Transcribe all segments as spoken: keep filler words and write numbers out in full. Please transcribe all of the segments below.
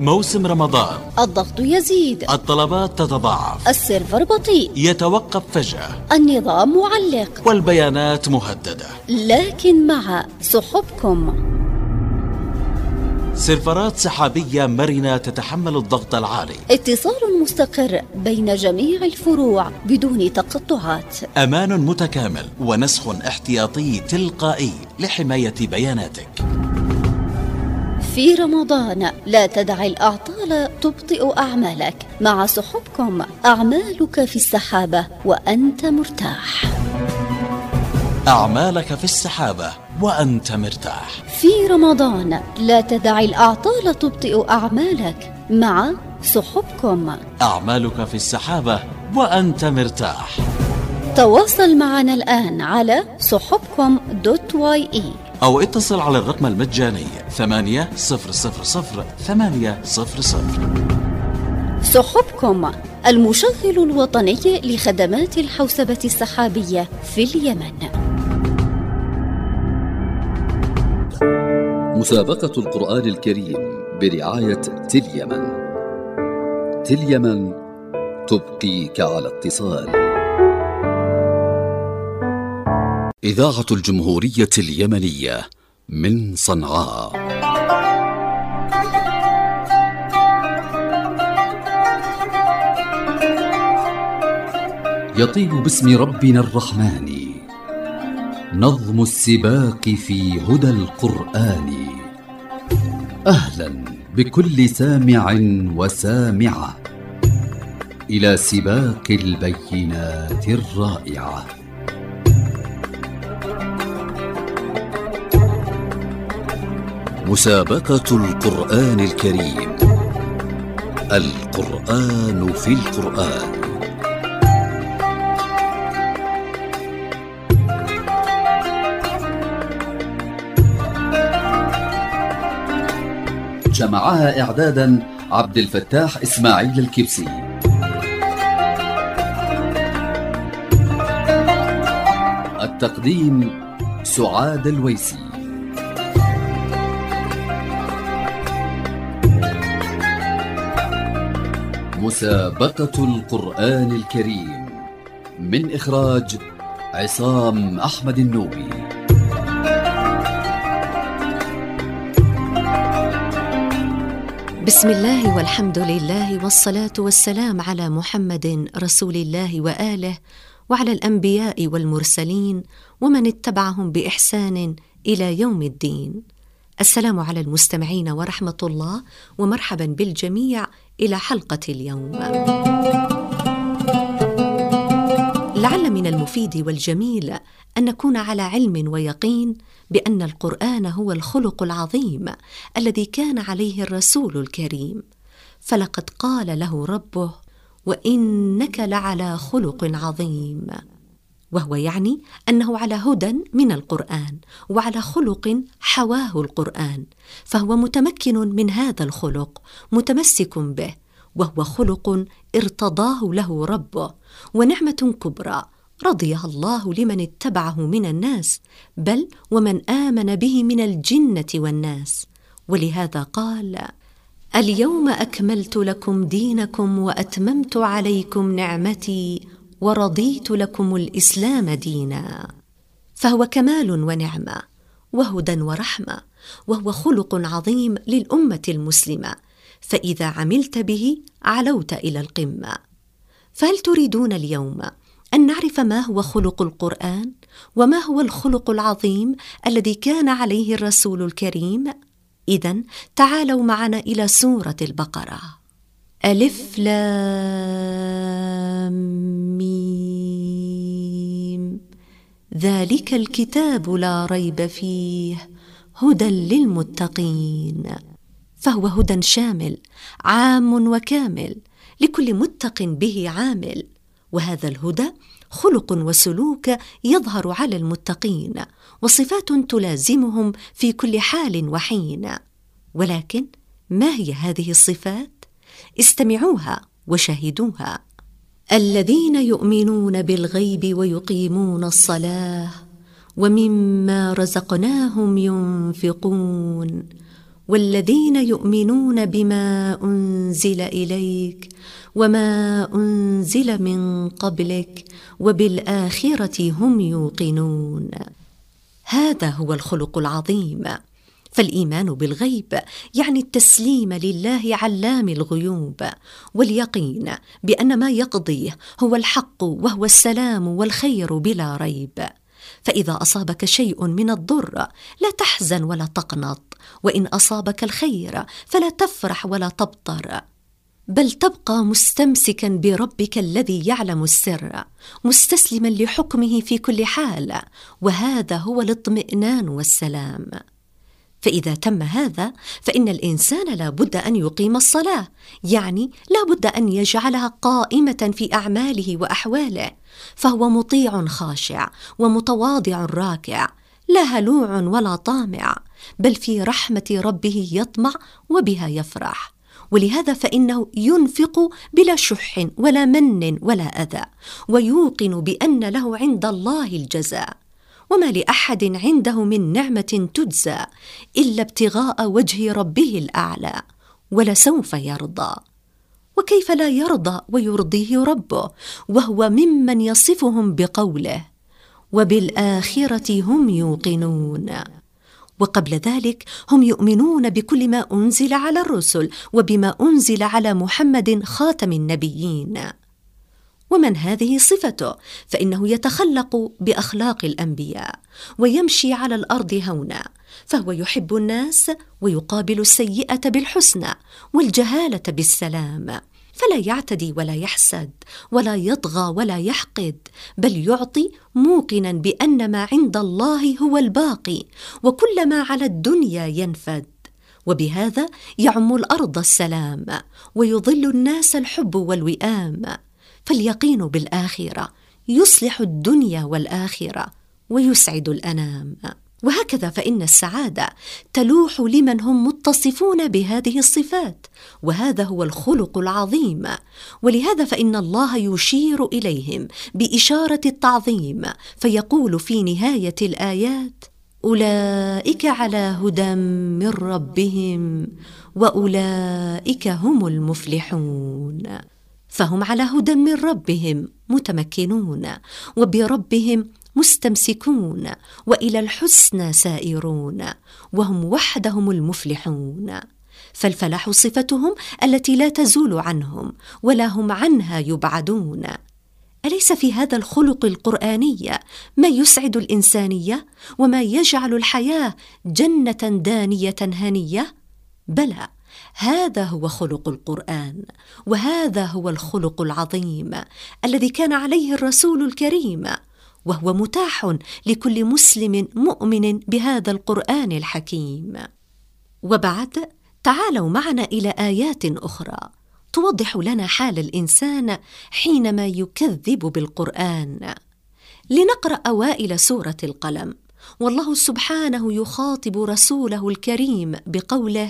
موسم رمضان، الضغط يزيد، الطلبات تتضاعف، السيرفر بطيء، يتوقف فجأة، النظام معلق، والبيانات مهددة. لكن مع سحبكم سيرفرات سحابية مرنة تتحمل الضغط العالي، اتصال مستقر بين جميع الفروع بدون تقطعات، أمان متكامل ونسخ احتياطي تلقائي لحماية بياناتك. في رمضان لا تدع الأعطال تبطئ أعمالك. مع سحبكم أعمالك في السحابة وأنت مرتاح. أعمالك في السحابة وأنت مرتاح. في رمضان لا تدع الأعطال تبطئ أعمالك. مع سحبكم أعمالك في السحابة وأنت مرتاح. تواصل معنا الآن على سحبكم دوت واي إي أو اتصل على الرقم المجاني ثمانية صفر صفر صفر ثمانية صفر صفر. سحبكم المشغل الوطني لخدمات الحوسبة السحابية في اليمن. مسابقة القرآن الكريم برعاية تليمن. تليمن تبقيك على اتصال. إذاعة الجمهورية اليمنية من صنعاء. يطيب باسم ربنا الرحمن نظم السباق في هدى القرآن. أهلا بكل سامع وسامعة إلى سباق البينات الرائعة. مسابقة القرآن الكريم، القرآن في القرآن. جمعها إعدادا عبد الفتاح إسماعيل الكبسي. التقديم سعاد الويسي. مسابقة القرآن الكريم من إخراج عصام أحمد النوبي. بسم الله والحمد لله والصلاة والسلام على محمد رسول الله وآله وعلى الأنبياء والمرسلين ومن اتبعهم بإحسان إلى يوم الدين. السلام على المستمعين ورحمة الله ومرحبا بالجميع إلى حلقة اليوم. لعل من المفيد والجميل أن نكون على علم ويقين بأن القرآن هو الخلق العظيم الذي كان عليه الرسول الكريم، فلقد قال له ربه: وإنك لعلى خلق عظيم، وهو يعني أنه على هدى من القرآن وعلى خلق حواه القرآن، فهو متمكن من هذا الخلق متمسك به، وهو خلق ارتضاه له ربه ونعمة كبرى رضيها الله لمن اتبعه من الناس، بل ومن آمن به من الجنة والناس. ولهذا قال: اليوم أكملت لكم دينكم وأتممت عليكم نعمتي ورضيت لكم الإسلام دينا. فهو كمال ونعمة وهدى ورحمة، وهو خلق عظيم للأمة المسلمة، فإذا عملت به علوت إلى القمة. فهل تريدون اليوم أن نعرف ما هو خلق القرآن وما هو الخلق العظيم الذي كان عليه الرسول الكريم؟ إذن تعالوا معنا إلى سورة البقرة. ألف لام ميم، ذلك الكتاب لا ريب فيه هدى للمتقين. فهو هدى شامل عام وكامل لكل متق به عامل، وهذا الهدى خلق وسلوك يظهر على المتقين وصفات تلازمهم في كل حال وحين. ولكن ما هي هذه الصفات؟ استمعوها وشاهدوها. الذين يؤمنون بالغيب ويقيمون الصلاة ومما رزقناهم ينفقون والذين يؤمنون بما أنزل إليك وما أنزل من قبلك وبالآخرة هم يوقنون. هذا هو الخلق العظيم. فالإيمان بالغيب يعني التسليم لله علام الغيوب، واليقين بأن ما يقضيه هو الحق وهو السلام والخير بلا ريب. فإذا أصابك شيء من الضر لا تحزن ولا تقنط، وإن أصابك الخير فلا تفرح ولا تبطر، بل تبقى مستمسكا بربك الذي يعلم السر، مستسلما لحكمه في كل حال، وهذا هو الاطمئنان والسلام. فإذا تم هذا فإن الإنسان لا بد أن يقيم الصلاة، يعني لا بد أن يجعلها قائمة في أعماله وأحواله، فهو مطيع خاشع ومتواضع راكع، لا هلوع ولا طامع، بل في رحمة ربه يطمع وبها يفرح. ولهذا فإنه ينفق بلا شح ولا من ولا أذى، ويوقن بأن له عند الله الجزاء، وما لأحد عنده من نعمة تجزى إلا ابتغاء وجه ربه الأعلى، ولسوف يرضى. وكيف لا يرضى ويرضيه ربه وهو ممن يصفهم بقوله وبالآخرة هم يوقنون؟ وقبل ذلك هم يؤمنون بكل ما أنزل على الرسل وبما أنزل على محمد خاتم النبيين. ومن هذه صفته فإنه يتخلق بأخلاق الأنبياء ويمشي على الأرض هونا، فهو يحب الناس ويقابل السيئة بالحسنى والجهالة بالسلام، فلا يعتدي ولا يحسد ولا يطغى ولا يحقد، بل يعطي موقنا بأن ما عند الله هو الباقي، وكل ما على الدنيا ينفد. وبهذا يعم الأرض السلام، ويظل الناس الحب والوئام. فاليقين بالآخرة يصلح الدنيا والآخرة ويسعد الأنام. وهكذا فإن السعادة تلوح لمن هم متصفون بهذه الصفات، وهذا هو الخلق العظيم. ولهذا فإن الله يشير إليهم بإشارة التعظيم، فيقول في نهاية الآيات أولئك على هدى من ربهم وأولئك هم المفلحون. فهم على هدى من ربهم متمكنون، وبربهم مستمسكون، وإلى الحسنى سائرون، وهم وحدهم المفلحون. فالفلاح صفتهم التي لا تزول عنهم ولا هم عنها يبعدون. أليس في هذا الخلق القرآني ما يسعد الإنسانية وما يجعل الحياة جنة دانية هنية؟ بلى، هذا هو خلق القرآن، وهذا هو الخلق العظيم الذي كان عليه الرسول الكريم، وهو متاح لكل مسلم مؤمن بهذا القرآن الحكيم. وبعد تعالوا معنا إلى آيات أخرى توضح لنا حال الإنسان حينما يكذب بالقرآن. لنقرأ أوائل سورة القلم، والله سبحانه يخاطب رسوله الكريم بقوله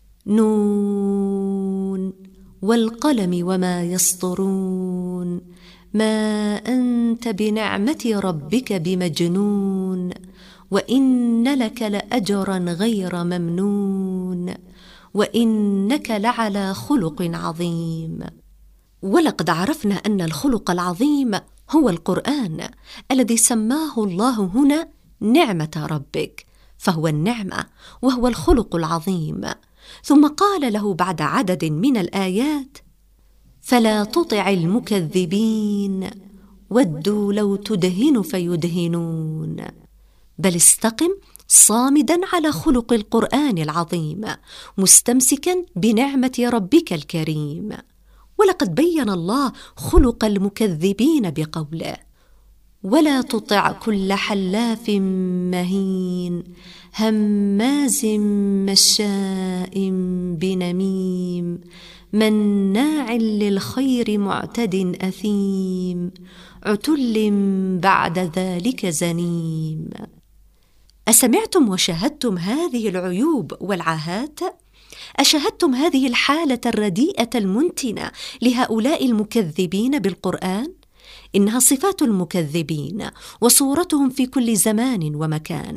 نون والقلم وما يسطرون ما أنت بنعمة ربك بمجنون وإن لك لأجرا غير ممنون وإنك لعلى خلق عظيم. ولقد عرفنا أن الخلق العظيم هو القرآن الذي سماه الله هنا نعمة ربك، فهو النعمة وهو الخلق العظيم. ثم قال له بعد عدد من الآيات فلا تطع المكذبين ودوا لو تدهن فيدهنون، بل استقم صامدا على خلق القرآن العظيم مستمسكا بنعمة ربك الكريم. ولقد بين الله خلق المكذبين بقوله ولا تطع كل حلاف مهين هماز مشاء بنميم مناع للخير معتد أثيم عتل بعد ذلك زنيم. أسمعتم وشاهدتم هذه العيوب والعاهات؟ أشاهدتم هذه الحالة الرديئة المنتنة لهؤلاء المكذبين بالقرآن؟ إنها صفات المكذبين وصورتهم في كل زمان ومكان،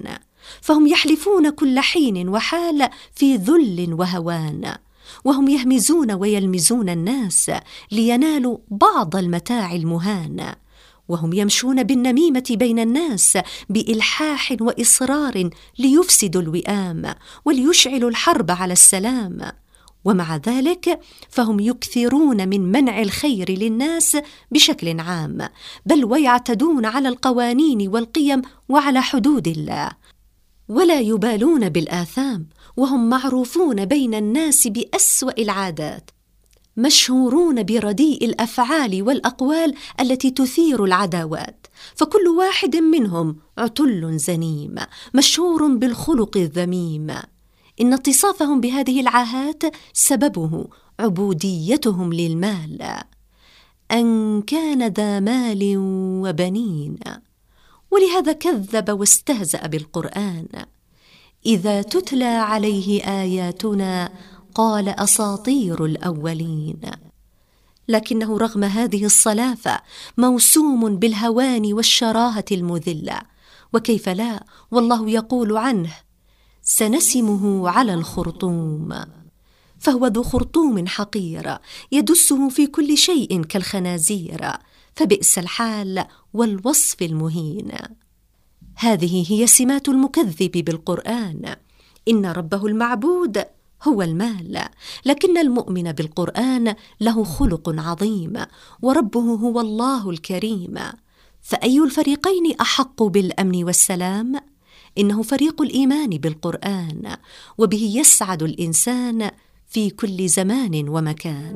فهم يحلفون كل حين وحال في ذل وهوان، وهم يهمزون ويلمزون الناس لينالوا بعض المتاع المهان، وهم يمشون بالنميمة بين الناس بإلحاح وإصرار ليفسدوا الوئام وليشعلوا الحرب على السلام. ومع ذلك فهم يكثرون من منع الخير للناس بشكل عام، بل ويعتدون على القوانين والقيم وعلى حدود الله، ولا يبالون بالآثام، وهم معروفون بين الناس بأسوأ العادات، مشهورون برديء الأفعال والأقوال التي تثير العداوات، فكل واحد منهم عتل زنيم مشهور بالخلق الذميم. إن اتصافهم بهذه العاهات سببه عبوديتهم للمال، أن كان ذا مال وبنين، ولهذا كذب واستهزأ بالقرآن. إذا تتلى عليه آياتنا قال أساطير الأولين. لكنه رغم هذه الصلافة موسوم بالهوان والشراهة المذلة، وكيف لا والله يقول عنه: سنسمه على الخرطوم، فهو ذو خرطوم حقير يدسه في كل شيء كالخنازير، فبئس الحال والوصف المهين. هذه هي سمات المكذب بالقرآن. إن ربه المعبود هو المال، لكن المؤمن بالقرآن له خلق عظيم، وربه هو الله الكريم. فأي الفريقين أحق بالأمن والسلام؟ إنه فريق الإيمان بالقرآن، وبه يسعد الإنسان في كل زمان ومكان.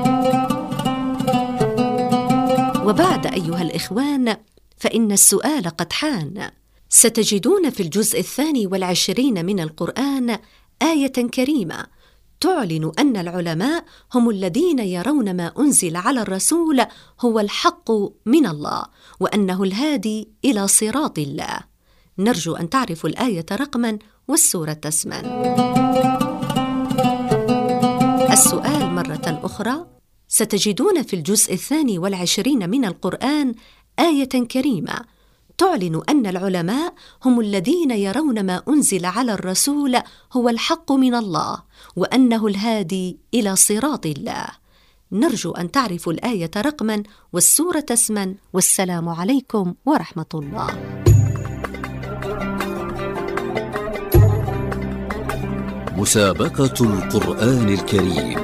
وبعد أيها الإخوان، فإن السؤال قد حان. ستجدون في الجزء الثاني والعشرين من القرآن آية كريمة تعلن أن العلماء هم الذين يرون ما أنزل على الرسول هو الحق من الله، وأنه الهادي إلى صراط الله. نرجو أن تعرفوا الآية رقما والسورة اسما. السؤال مرة أخرى: ستجدون في الجزء الثاني والعشرين من القرآن آية كريمة تعلن أن العلماء هم الذين يرون ما أنزل على الرسول هو الحق من الله، وأنه الهادي إلى صراط الله. نرجو أن تعرفوا الآية رقما والسورة اسما. والسلام عليكم ورحمة الله. مسابقة القرآن الكريم.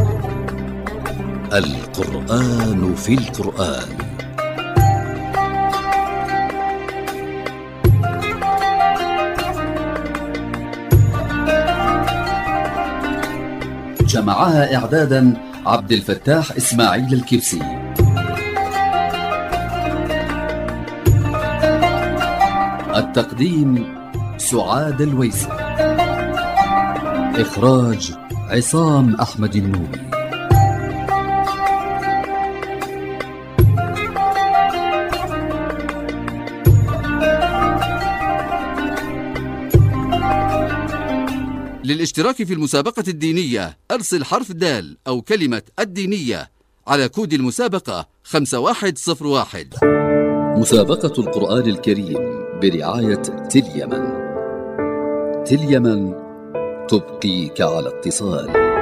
القرآن في القرآن. جمعها إعدادا عبد الفتاح إسماعيل الكبسي. التقديم سعاد الويسي. إخراج عصام أحمد النوبي. للاشتراك في المسابقة الدينية أرسل حرف دال أو كلمة الدينية على كود المسابقة خمسة واحد صفر واحد. مسابقة القرآن الكريم برعاية تل يمن. تل يمن تبقيك على اتصال.